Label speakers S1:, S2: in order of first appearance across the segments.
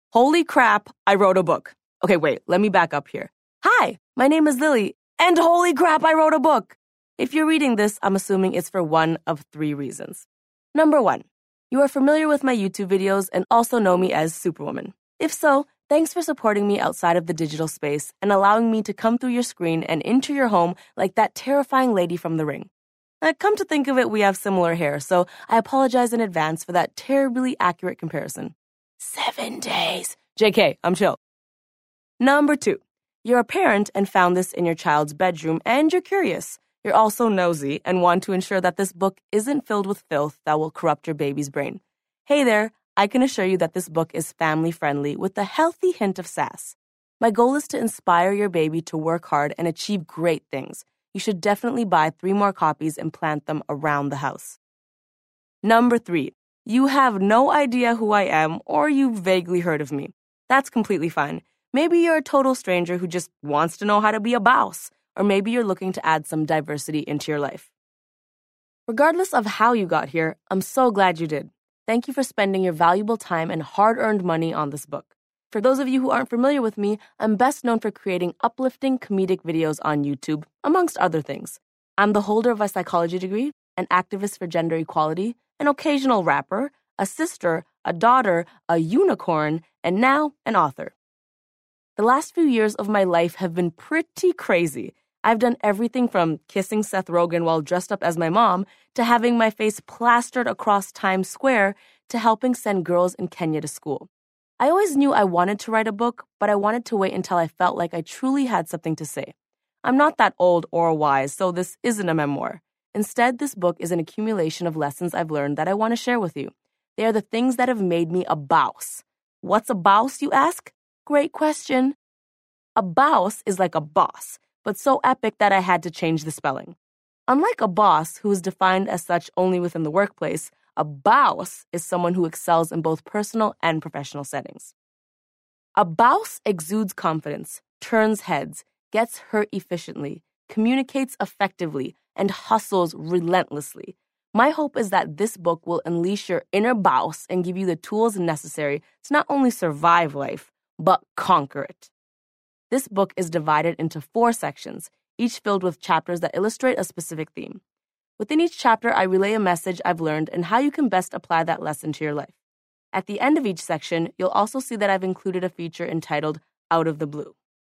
S1: Holy crap, I wrote a book. Okay, wait, let me back up here. Hi, my name is Lily, and holy crap, I wrote a book. If you're reading this, I'm assuming it's for one of three reasons. Number one, you are familiar with my YouTube videos and also know me as Superwoman. If so, thanks for supporting me outside of the digital space and allowing me to come through your screen and into your home like that terrifying lady from The Ring. Come to think of it, we have similar hair, so I apologize in advance for that terribly accurate comparison. 7 days. JK, I'm chill. Number two, you're a parent and found this in your child's bedroom and you're curious. You're also nosy and want to ensure that this book isn't filled with filth that will corrupt your baby's brain. Hey there, I can assure you that this book is family-friendly with a healthy hint of sass. My goal is to inspire your baby to work hard and achieve great things. You should definitely buy 3 more copies and plant them around the house. Number 3, you have no idea who I am or you've vaguely heard of me. That's completely fine. Maybe you're a total stranger who just wants to know how to be a boss, or maybe you're looking to add some diversity into your life. Regardless of how you got here, I'm so glad you did. Thank you for spending your valuable time and hard-earned money on this book. For those of you who aren't familiar with me, I'm best known for creating uplifting comedic videos on YouTube, amongst other things. I'm the holder of a psychology degree, an activist for gender equality, an occasional rapper, a sister, a daughter, a unicorn, and now an author. The last few years of my life have been pretty crazy. I've done everything from kissing Seth Rogen while dressed up as my mom to having my face plastered across Times Square to helping send girls in Kenya to school. I always knew I wanted to write a book, but I wanted to wait until I felt like I truly had something to say. I'm not that old or wise, so this isn't a memoir. Instead, this book is an accumulation of lessons I've learned that I want to share with you. They are the things that have made me a boss. What's a boss, you ask? Great question. A boss is like a boss, but so epic that I had to change the spelling. Unlike a boss, who is defined as such only within the workplace, a boss is someone who excels in both personal and professional settings. A boss exudes confidence, turns heads, gets hurt efficiently, communicates effectively, and hustles relentlessly. My hope is that this book will unleash your inner boss and give you the tools necessary to not only survive life, but conquer it. This book is divided into 4 sections, each filled with chapters that illustrate a specific theme. Within each chapter, I relay a message I've learned and how you can best apply that lesson to your life. At the end of each section, you'll also see that I've included a feature entitled Out of the Blue.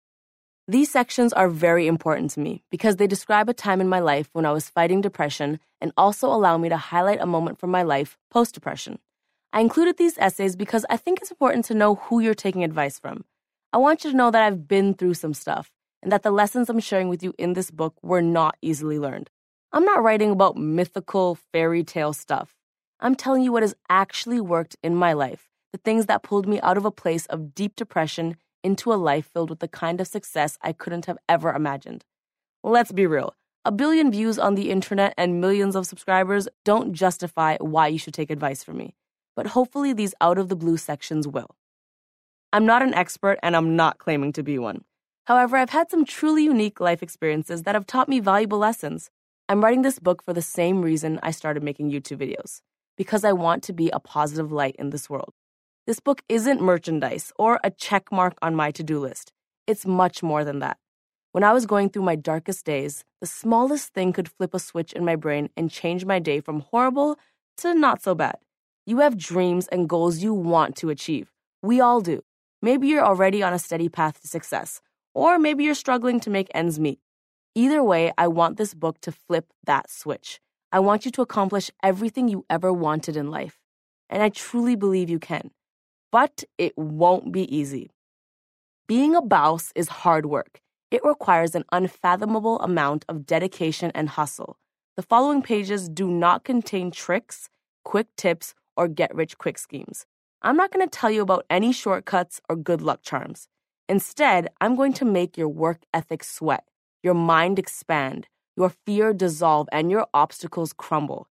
S1: These sections are very important to me because they describe a time in my life when I was fighting depression and also allow me to highlight a moment from my life post-depression. I included these essays because I think it's important to know who you're taking advice from. I want you to know that I've been through some stuff and that the lessons I'm sharing with you in this book were not easily learned. I'm not writing about mythical fairy tale stuff. I'm telling you what has actually worked in my life, the things that pulled me out of a place of deep depression into a life filled with the kind of success I couldn't have ever imagined. Let's be real. 1 billion views on the internet and millions of subscribers don't justify why you should take advice from me. But hopefully these out-of-the-blue sections will. I'm not an expert and I'm not claiming to be one. However, I've had some truly unique life experiences that have taught me valuable lessons. I'm writing this book for the same reason I started making YouTube videos, because I want to be a positive light in this world. This book isn't merchandise or a check mark on my to-do list. It's much more than that. When I was going through my darkest days, the smallest thing could flip a switch in my brain and change my day from horrible to not so bad. You have dreams and goals you want to achieve. We all do. Maybe you're already on a steady path to success, or maybe you're struggling to make ends meet. Either way, I want this book to flip that switch. I want you to accomplish everything you ever wanted in life. And I truly believe you can. But it won't be easy. Being a boss is hard work. It requires an unfathomable amount of dedication and hustle. The following pages do not contain tricks, quick tips, or get-rich-quick schemes. I'm not going to tell you about any shortcuts or good luck charms. Instead, I'm going to make your work ethic sweat, your mind expand, your fear dissolve, and your obstacles crumble.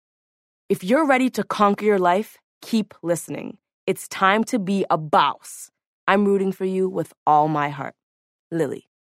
S1: If you're ready to conquer your life, keep listening. It's time to be a boss. I'm rooting for you with all my heart. Lily.